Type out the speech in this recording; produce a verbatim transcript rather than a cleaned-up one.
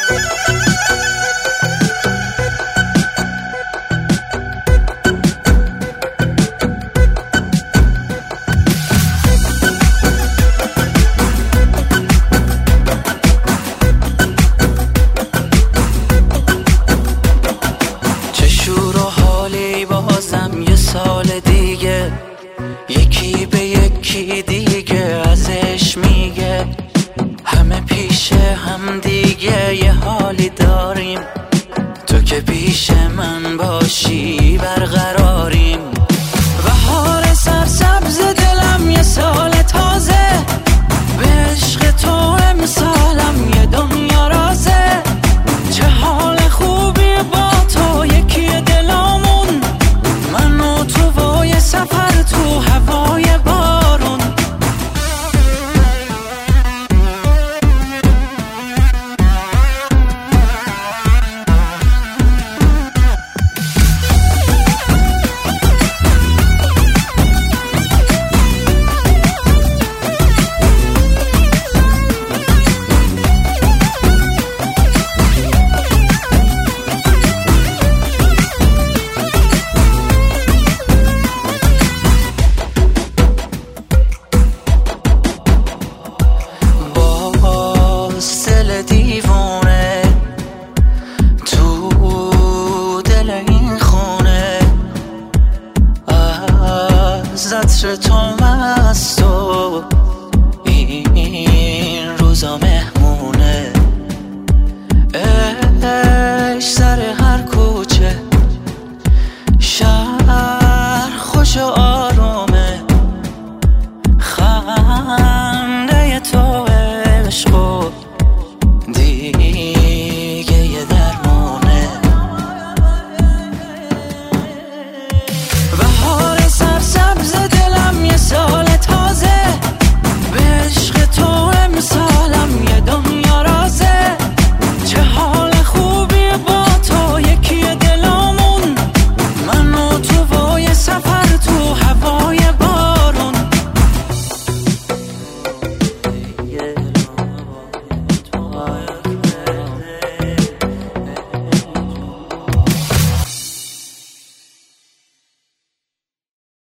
سال دیگه یکی به یکی دیگه ازش میگه همه پیش هم دیگه یه حالی داریم، تو که پیش من باشی برقراریم. بهار سرسبز دلم یه سال تازه، به عشق تو امسالم یه دنیا رازه. چه حال خوبی با تو یکی دلامون، من و تو و یه سفر تو هوای بارون. دیوونه تو دل این خونه، از عطر تو مست و این روزا مهمونه. عشق سر هر کوچه، شهر خوش و آرومه، خنده تو عشق و دی